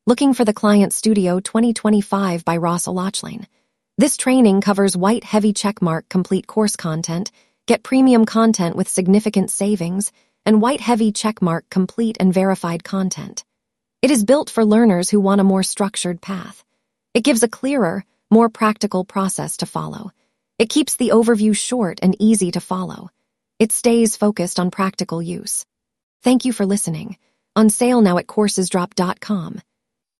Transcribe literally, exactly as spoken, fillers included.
Looking for the Client Studio twenty twenty-five by Ross O'Loughlin. This training covers white heavy checkmark complete course content, get premium content with significant savings, and white heavy checkmark complete and verified content. It is built for learners who want a more structured path. It gives a clearer, more practical process to follow. It keeps the overview short and easy to follow. It stays focused on practical use. Thank you for listening. On sale now at courses drop dot com.